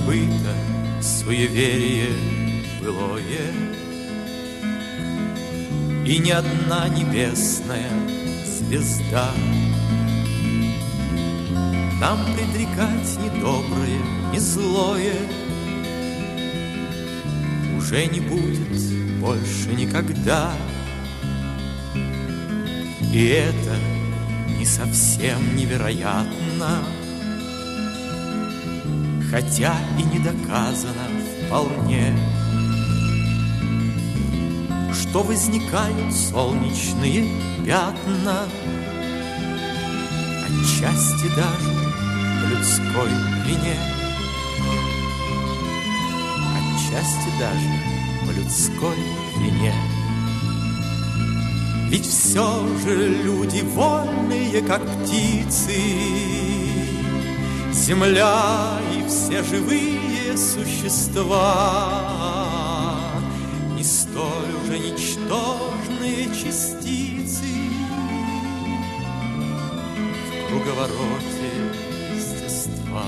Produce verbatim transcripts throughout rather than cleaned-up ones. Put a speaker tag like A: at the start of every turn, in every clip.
A: забыто суеверие былое, и ни одна небесная звезда нам предрекать ни доброе, ни злое уже не будет больше никогда. И это не совсем невероятно, хотя и не доказано вполне, что возникают солнечные пятна, отчасти даже по людской вине, отчасти даже по людской вине. Ведь все же люди вольные, как птицы, земля и все живые существа, не столь уже ничтожные частицы в круговороте естества.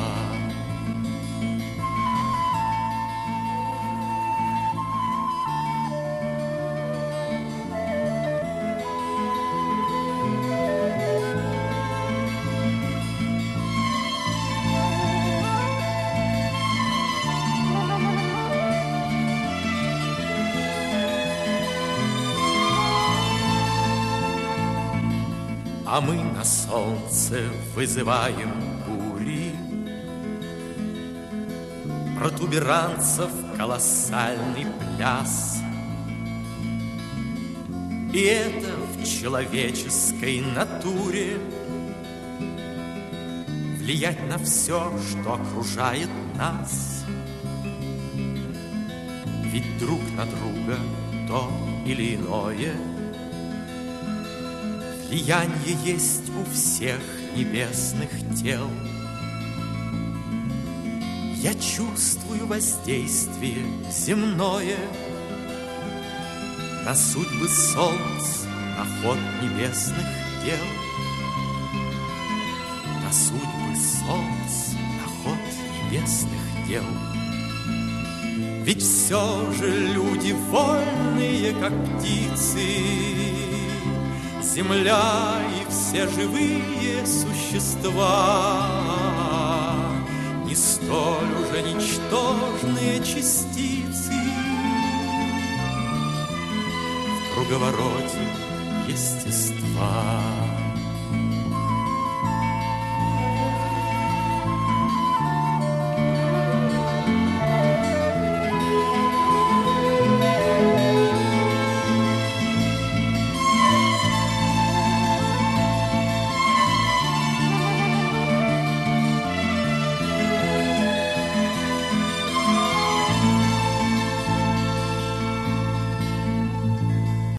A: А мы на солнце вызываем бури, протуберанцев колоссальный пляс. И это в человеческой натуре влиять на все, что окружает нас. Ведь друг на друга то или иное влияние есть у всех небесных тел. Я чувствую воздействие земное на судьбы солнц, на ход небесных дел, на судьбы солнц, на ход небесных дел. Ведь все же люди вольные, как птицы, земля и все живые существа, не столь уже ничтожные частицы в круговороте естества.